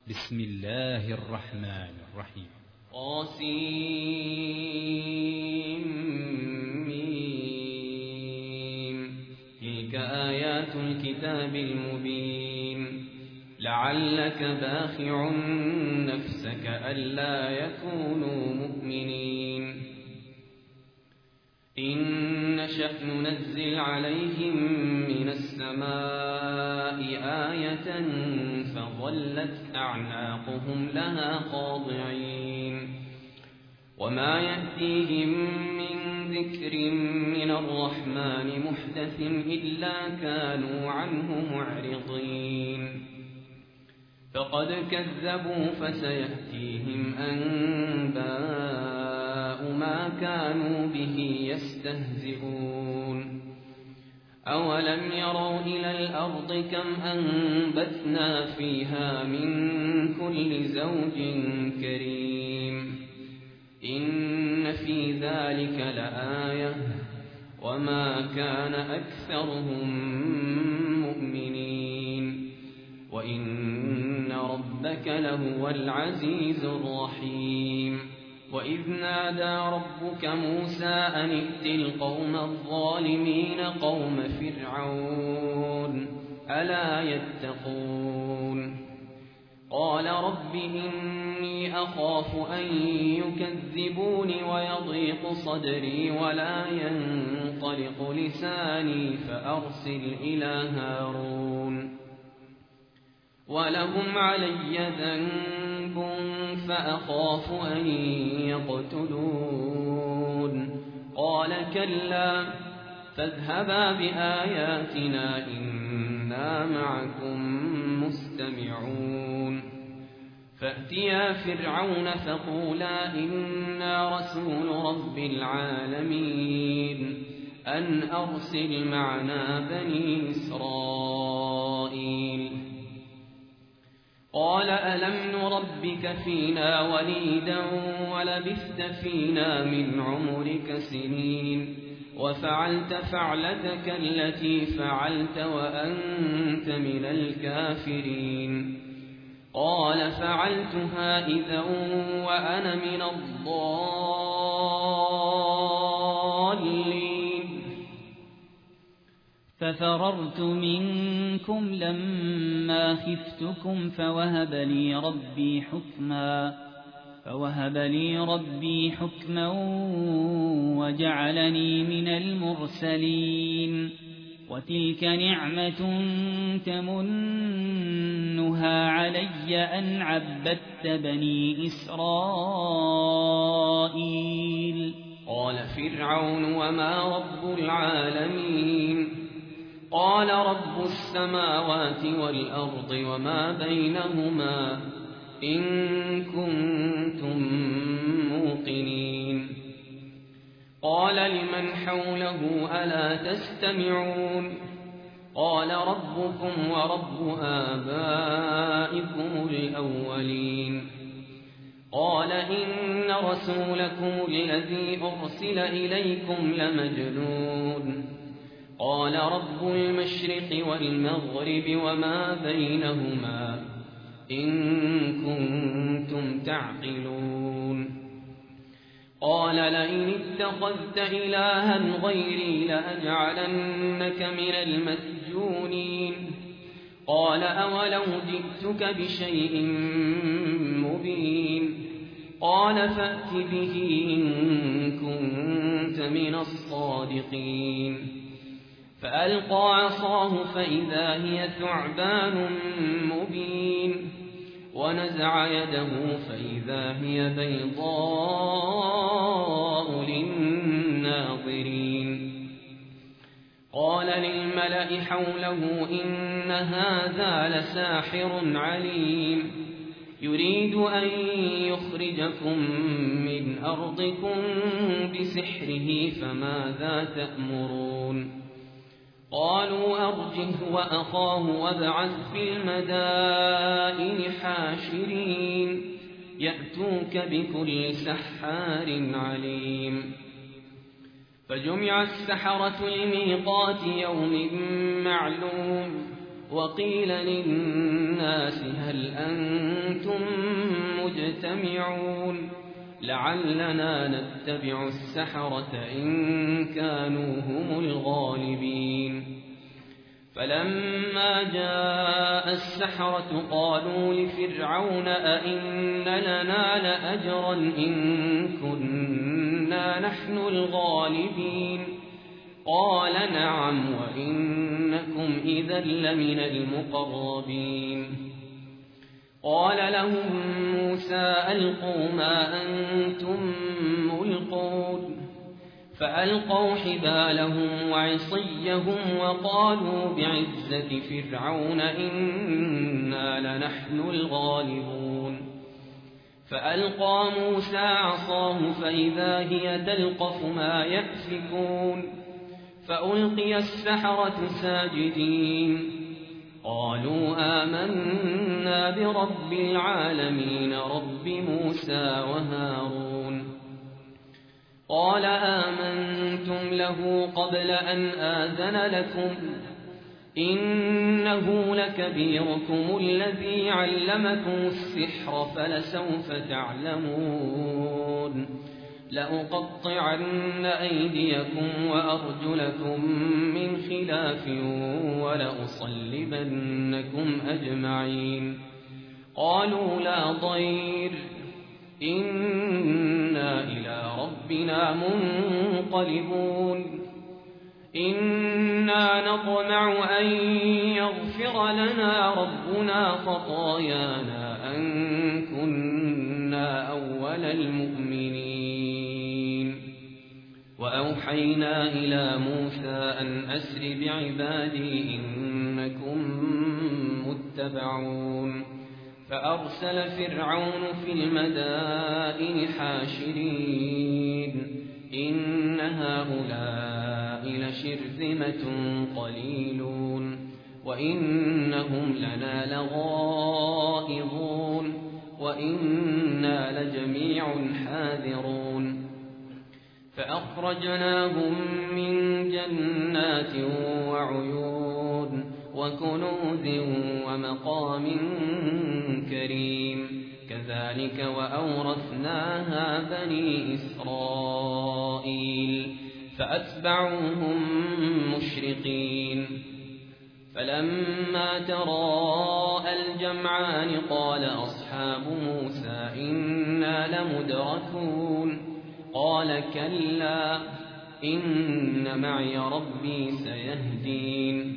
بسم الله الرحمن الرحيم. طاسيم. تلك آيات الكتاب المبين. لعلك باخع نفسك ألا يكونوا مؤمنين. إن نشأ ننزل عليهم من السماء آية فظلت أعناقهم لها خاضعين. وما يأتيهم من ذكر من الرحمن محدث إلا كانوا عنه معرضين. فقد كذبوا فسيأتيهم أنباء ما كانوا به يستهزئون. أولم يروا إلى الأرض كم أنبتنا فيها من كل زوج كريم. إن في ذلك لآية وما كان أكثرهم مؤمنين وإن ربك لهو العزيز الرحيم. وإذ نادى ربك موسى أن ائت القوم الظالمين قوم فرعون ألا يتقون. قال رب إني أخاف أن يكذبون ويضيق صدري ولا ينطلق لساني فأرسل إلى هارون ولهم علي ذنب فأخاف أن يقتلون. قال كلا فاذهبا بآياتنا إنا معكم مستمعون. فأتيا فرعون فقولا إنا رسول رب العالمين أن أرسل معنا بني إسرائيل. قال ألم نربك فينا وليدا ولبثت فينا من عمرك سنين وفعلت فعلتك التي فعلت وأنت من الكافرين. قال فعلتها إذا وأنا من الضالين. ففررت منكم لما خفتكم فوهب لي ربي حكما وجعلني من المرسلين. وتلك نعمة تمنها علي أن عبدت بني إسرائيل. قال فرعون وما رب العالمين. قال رب السماوات والأرض وما بينهما إن كنتم موقنين. قال لمن حوله ألا تستمعون. قال ربكم ورب آبائكم الأولين. قال إن رسولكم الذي أرسل إليكم لمجنون. قال رب المشرق والمغرب وما بينهما إن كنتم تعقلون. قال لئن اتخذت إلها غيري لأجعلنك من المسجونين. قال أولو جئتك بشيء مبين. قال فأت به إن كنت من الصادقين. فألقى عصاه فإذا هي ثعبان مبين. ونزع يده فإذا هي بيضاء للناظرين. قال للملأ حوله إن هذا لساحر عليم يريد أن يخرجكم من أرضكم بسحره فماذا تأمرون. قالوا أرجه وأخاه وابعث في المدائن حاشرين يأتوك بكل سحار عليم. فجمع السحرة لميقات يوم معلوم. وقيل للناس هل أنتم مجتمعون لعلنا نتبع السحرة إن كانوا هم الغالبين فلما جاء السحرة قالوا لفرعون أئن لنا لأجرا إن كنا نحن الغالبين قال نعم وإنكم إذا لمن المقربين قال لهم موسى ألقوا ما أنتم ملقون فألقوا حبالهم وعصيهم وقالوا بعزة فرعون إنا لنحن الغالبون فألقى موسى عصاه فإذا هي تلقف ما يأفكون فألقي السحرة ساجدين قالوا آمنا برب العالمين رب موسى وهارون قال آمنتم له قبل أن آذن لكم إنه لكبيركم الذي علمكم السحر فلسوف تعلمون لأقطعن أيديكم وأرجلكم من خلاف ولأصلبنكم أجمعين قالوا لا ضير إنا إلى ربنا منقلبون إنا نطمع أن يغفر لنا ربنا خطايانا أن كنا أول المؤمنين وأوحينا إلى موسى أن أسر بعبادي إنكم متبعون فأرسل فرعون في المدائن حاشرين إن هؤلاء لشرذمة قليلون وإنهم لنا لغائظون وإنا لجميع حاذرون فأخرجناهم من جنات وعيون وكنوز ومقام كريم كذلك وأورثناها بني إسرائيل فأتبعوهم مشرقين فلما تراءى الجمعان قال أصحاب موسى إنا لمدركون قال كلا إن معي ربي سيهدين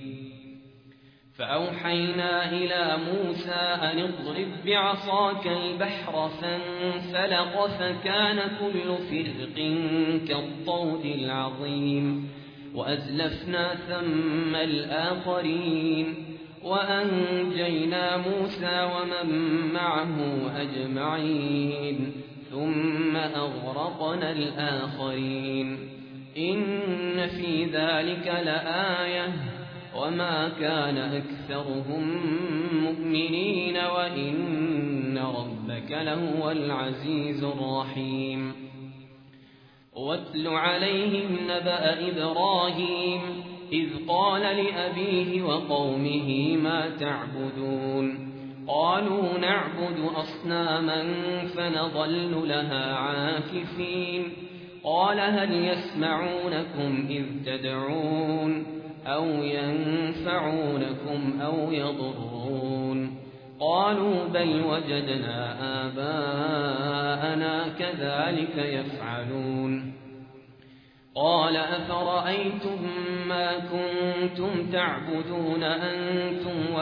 فأوحينا إلى موسى أن اضرب بعصاك البحر فانفلق فكان كل فرق كالطود العظيم وأزلفنا ثم الآخرين وأنجينا موسى ومن معه أجمعين ثم أغرقنا الآخرين إن في ذلك لآية وما كان أكثرهم مؤمنين وإن ربك لهو العزيز الرحيم واتل عليهم نبأ إبراهيم إذ قال لأبيه وقومه ما تعبدون قالوا نعبد أصناما فنظل لها عاكفين قال هل يسمعونكم إذ تدعون أو ينفعونكم أو يضرون قالوا بل وجدنا آباءنا كذلك يفعلون قال أفرأيتم ما كنتم تعبدون أنتم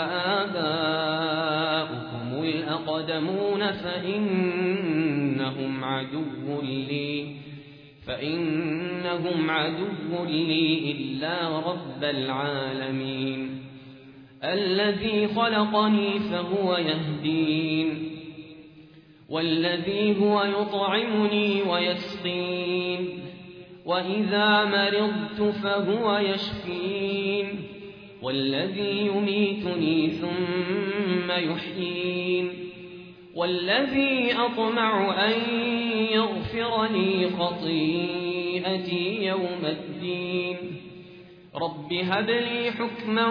وآباؤكم الأقدمون فإنهم عدو لي إلا رب العالمين الذي خلقني فهو يهدين والذي هو يطعمني ويسقين وإذا مرضت فهو يشفين والذي يميتني ثم يحيين والذي أطمع أن يغفر لي خطيئتي يوم الدين رب هب لي حكما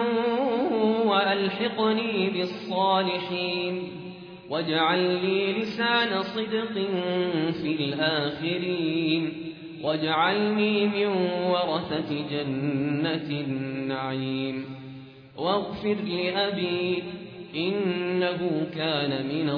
وألحقني بالصالحين واجعل لي لسان صدق في الآخرين واجعلني من ورثة جنة النعيم واغفر لأبي إنه كان من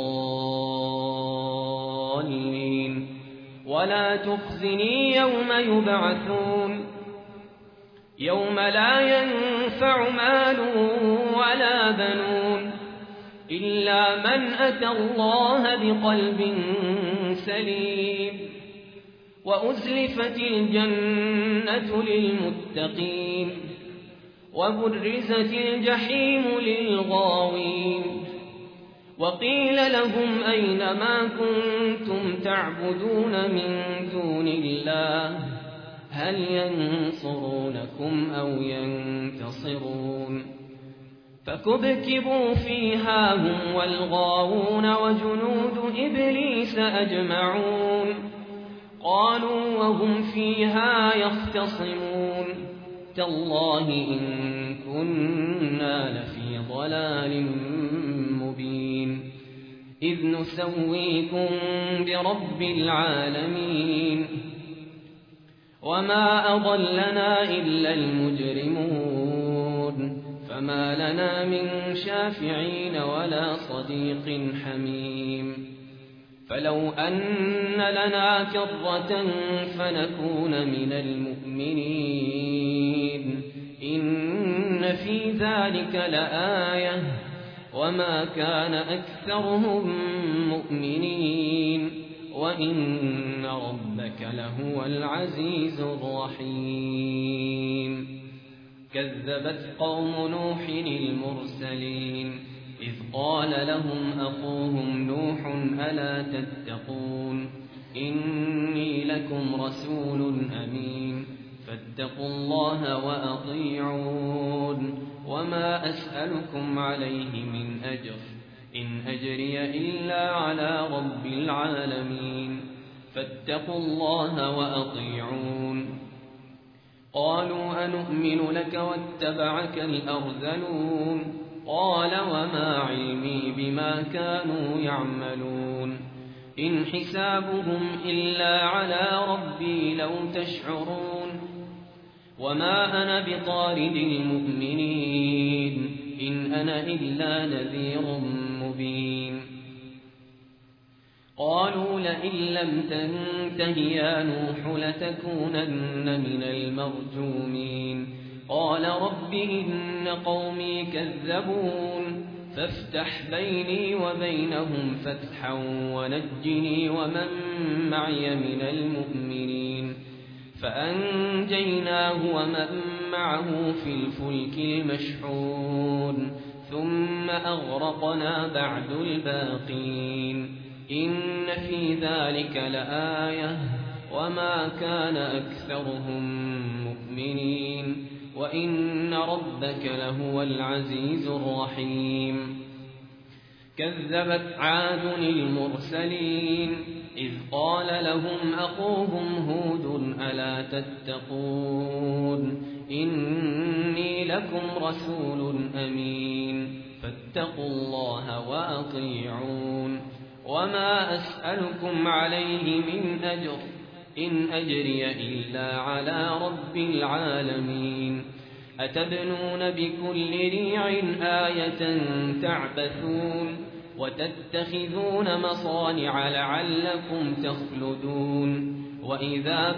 الضالين ولا تخزني يوم يبعثون يوم لا ينفع مال ولا بنون إلا من أتى الله بقلب سليم وأزلفت الجنة للمتقين وبرزت الجحيم للغاوين وقيل لهم أين ما كنتم تعبدون من دون الله هل ينصرونكم أو ينتصرون فكبكبوا فيها هم والغاوون وجنود إبليس أجمعون قالوا وهم فيها يختصمون تالله إن كنا لفي ضلال مبين إذ نسويكم برب العالمين وما أضلنا إلا المجرمون فما لنا من شافعين ولا صديق حميم فلو أن لنا كرة فنكون من المؤمنين إن في ذلك لآية وما كان أكثرهم مؤمنين وإن ربك لهو العزيز الرحيم كذبت قوم نوح المرسلين إذ قال لهم أخوهم نوح ألا تتقون إني لكم رسول أمين فاتقوا الله وأطيعون وما أسألكم عليه من أجر إن أجري إلا على رب العالمين فاتقوا الله وأطيعون قالوا أنؤمن لك واتبعك الأرذلون قال وما علمي بما كانوا يعملون إن حسابهم إلا على ربي لو تشعرون وما أنا بطارد المؤمنين إن أنا إلا نذير مبين قالوا لئن لم تنته يا نوح لتكونن من المرجومين قال رب إن قومي كذبون فافتح بيني وبينهم فتحا ونجني ومن معي من المؤمنين فأنجيناه ومن معه في الفلك المشحون ثم أغرقنا بعد الباقين إن في ذلك لآية وما كان أكثرهم مؤمنين وإن ربك لهو العزيز الرحيم كذبت عاد المرسلين إذ قال لهم أخوهم هود ألا تتقون إني لكم رسول أمين فاتقوا الله وأطيعون وما أسألكم عليه من أجر إن أجري إلا على رب العالمين أتبنون بكل ريع آية تعبثون وتتخذون مصانع لعلكم تخلدون وإذا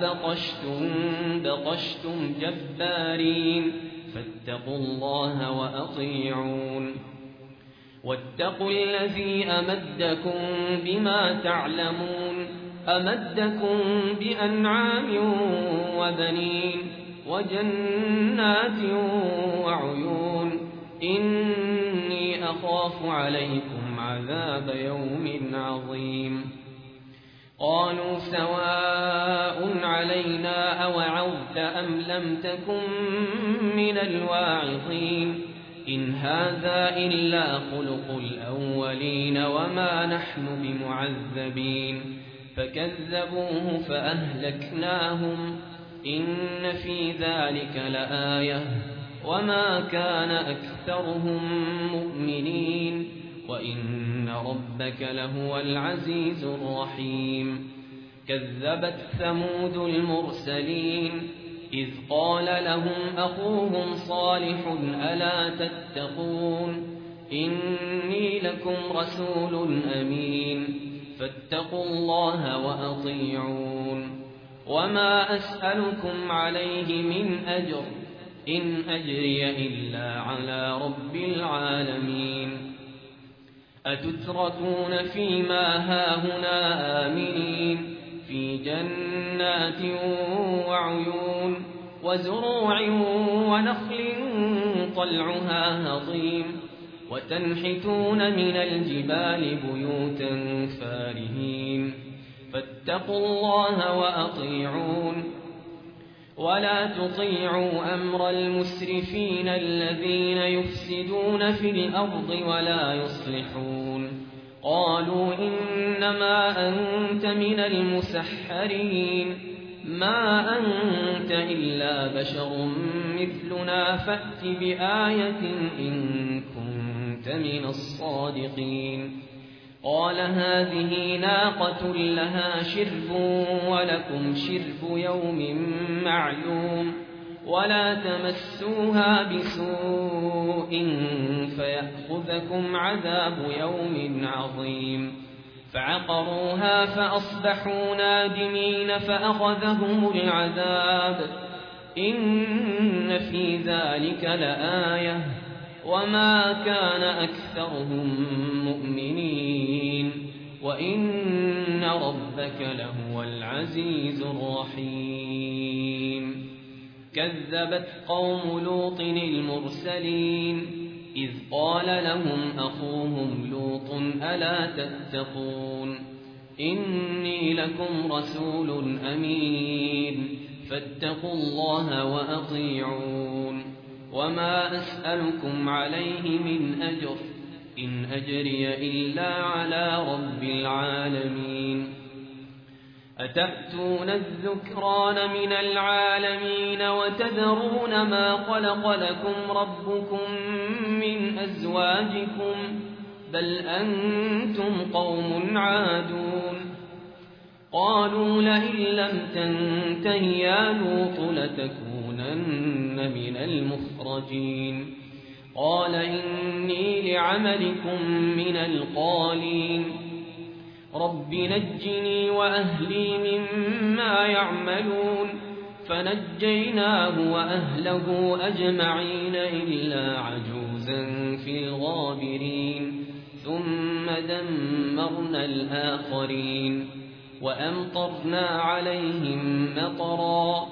بطشتم جبارين فاتقوا الله وأطيعون واتقوا الذي أمدكم بما تعلمون أمدكم بأنعام وبنين وجنات وعيون إني أخاف عليكم عذاب يوم عظيم قالوا سواء علينا أوعظت أم لم تكن من الواعظين إن هذا إلا خلق الأولين وما نحن بمعذبين فكذبوه فأهلكناهم إن في ذلك لآية وما كان أكثرهم مؤمنين وإن ربك لهو العزيز الرحيم كذبت ثمود المرسلين إذ قال لهم أخوهم صالح ألا تتقون إني لكم رسول أمين فاتقوا الله وأطيعون وما أسألكم عليه من أجر إن أجري إلا على رب العالمين أتتركون فيما هاهنا آمنين في جنات وعيون وزروع ونخل طلعها هضيم وتنحتون من الجبال بيوتا فارهين فاتقوا الله وأطيعون ولا تطيعوا أمر المسرفين الذين يفسدون في الأرض ولا يصلحون قالوا إنما أنت من المسحرين ما أنت إلا بشر مثلنا فأت بآية إن كنت من الصادقين قال هذه ناقة لها شرب ولكم شرب يوم معلوم ولا تمسوها بسوء فيأخذكم عذاب يوم عظيم فعقروها فأصبحوا نادمين فأخذهم العذاب إن في ذلك لآية وما كان أكثرهم مؤمنين وإن ربك لهو العزيز الرحيم كذبت قوم لوط المرسلين إذ قال لهم أخوهم لوط ألا تتقون إني لكم رسول أمين فاتقوا الله وأطيعون وما أسألكم عليه من أجر إن أجري إلا على رب العالمين أتأتون الذكران من العالمين وتذرون ما خلق لكم ربكم من أزواجكم بل أنتم قوم عادون قالوا لئن لم تنته يا لوط لتكونن من المخرجين قال إني لعملكم من القالين رب نجني وأهلي مما يعملون فنجيناه وأهله أجمعين إلا عجوزا في الغابرين ثم دمرنا الآخرين وأمطرنا عليهم مطرا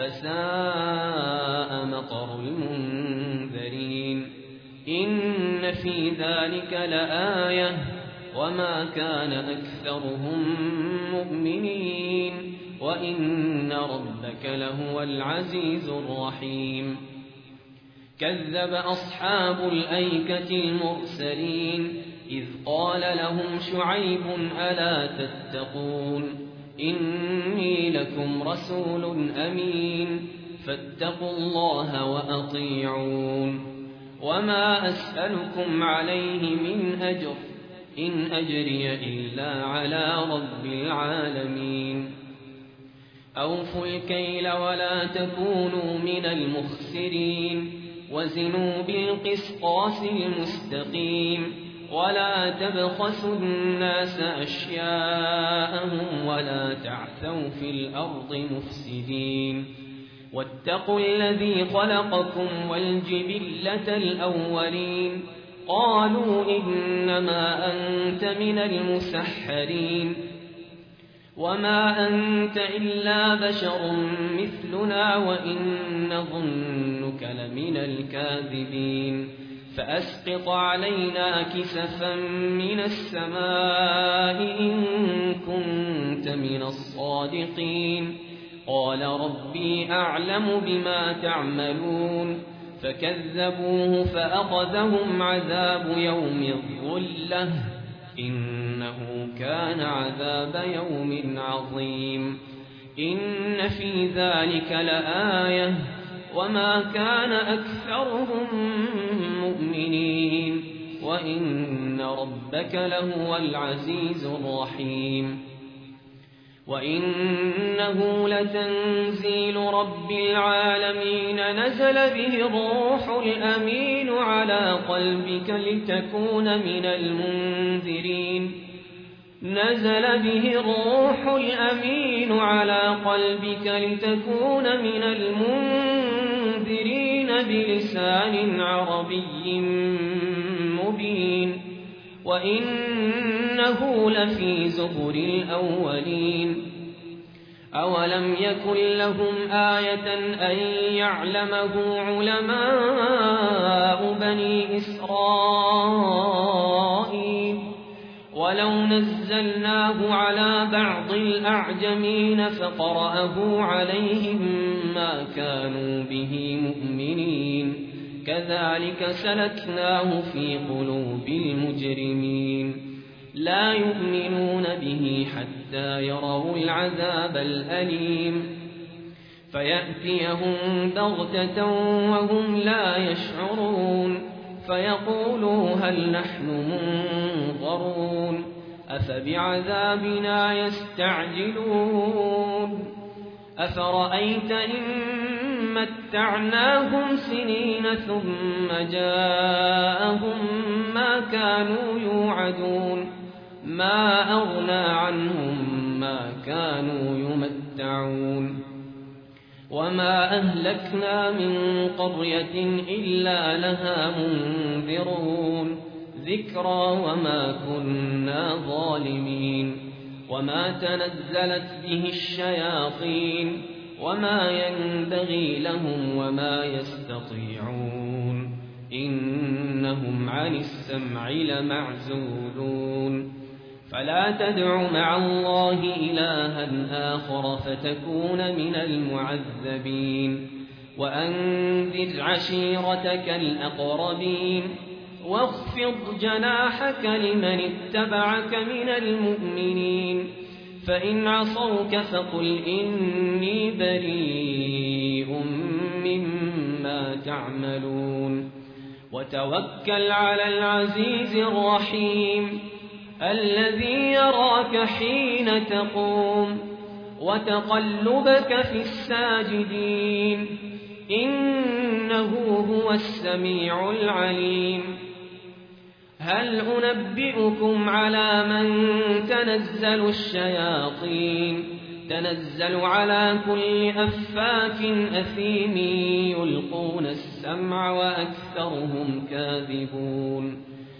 فساء مطر المنذرين إن في ذلك لآية وما كان أكثرهم مؤمنين وإن ربك لهو العزيز الرحيم كذب أصحاب الأيكة المرسلين إذ قال لهم شعيب ألا تتقون إني لكم رسول أمين فاتقوا الله وأطيعون وما أسألكم عليه من أجر إن أجري إلا على رب العالمين أوفوا الكيل ولا تكونوا من المخسرين وزنوا بالقسطاس المستقيم ولا تبخسوا الناس أشياءهم ولا تعثوا في الأرض مفسدين واتقوا الذي خلقكم والجبلة الأولين قالوا إنما أنت من المسحرين وما أنت إلا بشر مثلنا وإن نظنك لمن الكاذبين فأسقط علينا كسفا من السماء إن كنت من الصادقين قال ربي أعلم بما تعملون فكذبوه فأخذهم عذاب يوم الظلة إنه كان عذاب يوم عظيم إن في ذلك لآية وما كان أكثرهم مؤمنين وإن ربك لهو العزيز الرحيم وإنه لتنزيل رب العالمين نزل به الروح الأمين على قلبك لتكون من المنذرين بلسان عربي مبين وإنه لفي زبر الأولين أولم يكن لهم آية أن يعلمه علماء بني إسرائيل ولو نزلناه على بعض الأعجمين فقرأه عليهم ما كانوا به مؤمنين كذلك سلكناه في قلوب المجرمين لا يؤمنون به حتى يروا العذاب الأليم فيأتيهم بغتة وهم لا يشعرون فيقولوا هل نحن منظرون أفبعذابنا يستعجلون أفرأيت إن متعناهم سنين ثم جاءهم ما كانوا يوعدون ما أغنى عنهم ما كانوا يمتعون وما أهلكنا من قرية إلا لها منذرون ذكرى وما كنا ظالمين وما تنزلت به الشياطين وما ينبغي لهم وما يستطيعون إنهم عن السمع لمعزولون فلا تدع مع الله إلها آخر فتكون من المعذبين وأنذر عشيرتك الأقربين واخفض جناحك لمن اتبعك من المؤمنين فإن عصوك فقل إني بريء مما تعملون وتوكل على العزيز الرحيم الذي يراك حين تقوم وتقلبك في الساجدين إنه هو السميع العليم هل أنبئكم على من تنزل الشياطين تنزل على كل أفاك أثيم يلقون السمع وأكثرهم كاذبون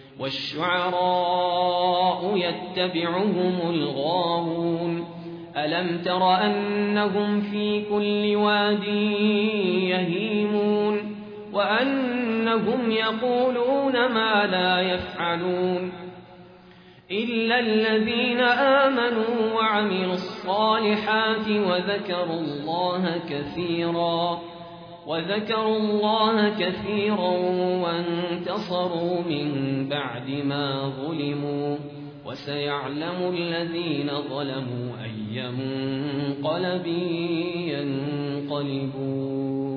والشعراء يتبعهم الغاوون ألم تر أنهم في كل واد يهيمون وأنهم يقولون ما لا يفعلون إلا الذين آمنوا وعملوا الصالحات وذكروا الله كثيرا وانتصروا من بعد ما ظلموا وسيعلم الذين ظلموا أي منقلب ينقلبون